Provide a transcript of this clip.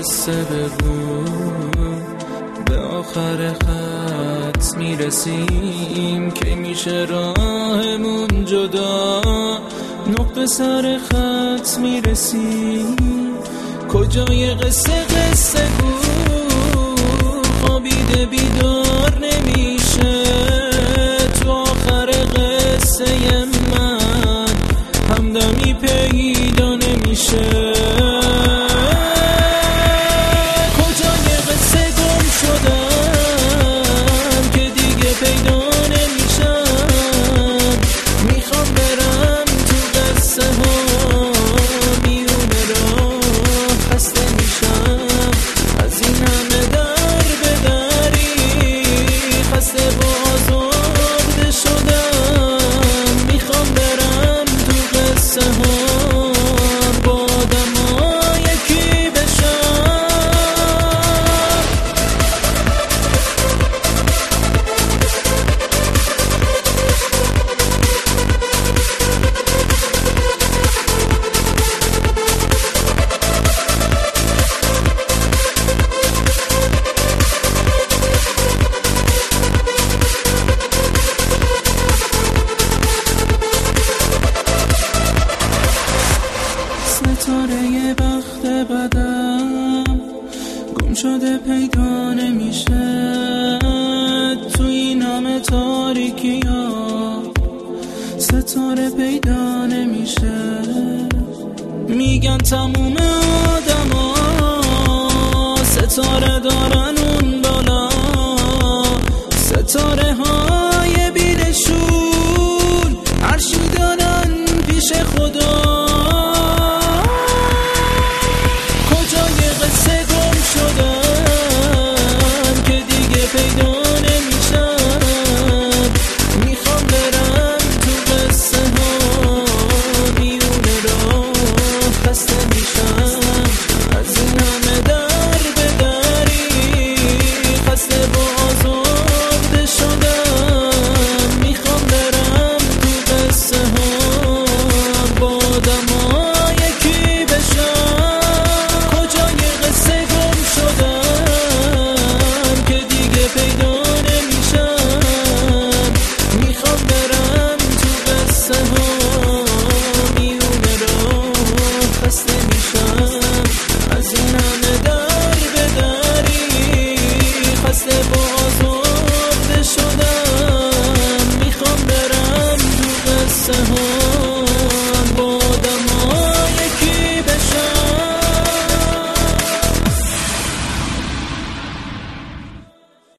قصه بگو، به آخر خط میرسیم که میشه راهمون جدا، نقطه سر خط میرسیم. کجای قصه گو، خوابیده بیدار نمیشه، تو آخر قصه من همدمی پیدا نمیشه. کجای قصه گم شدم که دیگه پیدا نمیشم، میخوام برم تو قصه ها، میونه راه خسته میشم از این همه در به دری، خسته و آزرده شدم، میخوام برم تو قصه ها با آدم ها یکی بشم. ستاره بخت بدم گم شده پیدا نمیشه تو این همه تاریکی ها، ستاره پیدا نمیشه. میگن تموم آدم ها ستاره دارن اون بالا، ستاره ها